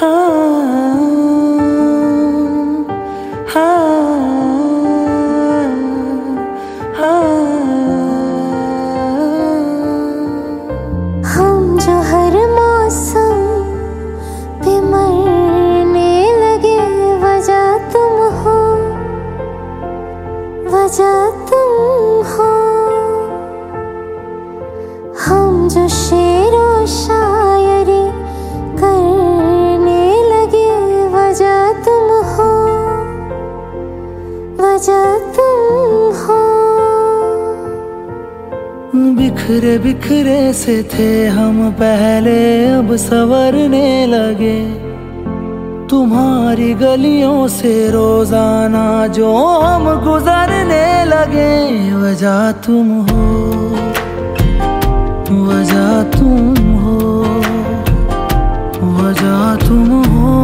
हम जो हर मौसम पे मरने लगे, वजह तुम हो, वजह तुम हो। हम जो शेरो शायरी करने लगे, वजह तुम हो, वजह तुम हो। बिखरे बिखरे से थे हम पहले, अब संवरने लगे। तुम्हारी गलियों से रोजाना जो हम गुजरने लगे, वजह तुम हो, वजह तुम हो, वजह तुम हो,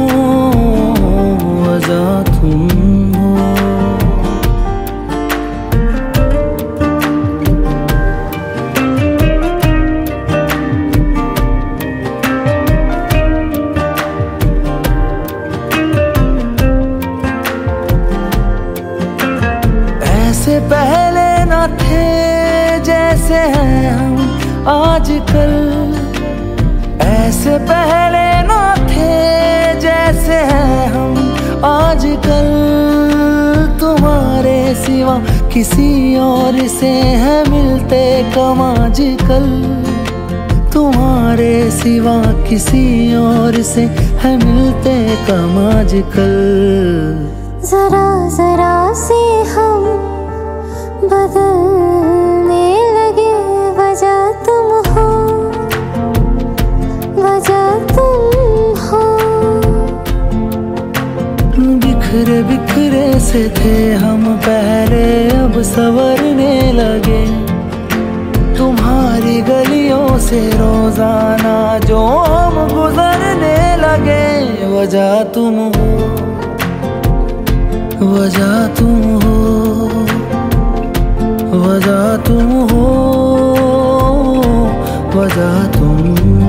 वजह तुम हो। ऐसे पहले न थे जैसे हैं हम आजकल, ऐसे पहले न थे जैसे हैं हम आजकल। तुम्हारे सिवा किसी और से है मिलते कम आजकल, तुम्हारे सिवा किसी और से है मिलते कम आजकल। जरा जरा से हम बदलने लगे, वजह तुम हो, वजह तुम हो। बिखरे बिखरे से थे हम पहले, अब संवरने लगे। तुम्हारी गलियों से रोजाना जो हम गुजरने लगे, वजह तुम हो, वजह तुम हो, वजह तुम हो, वजह तुम हो।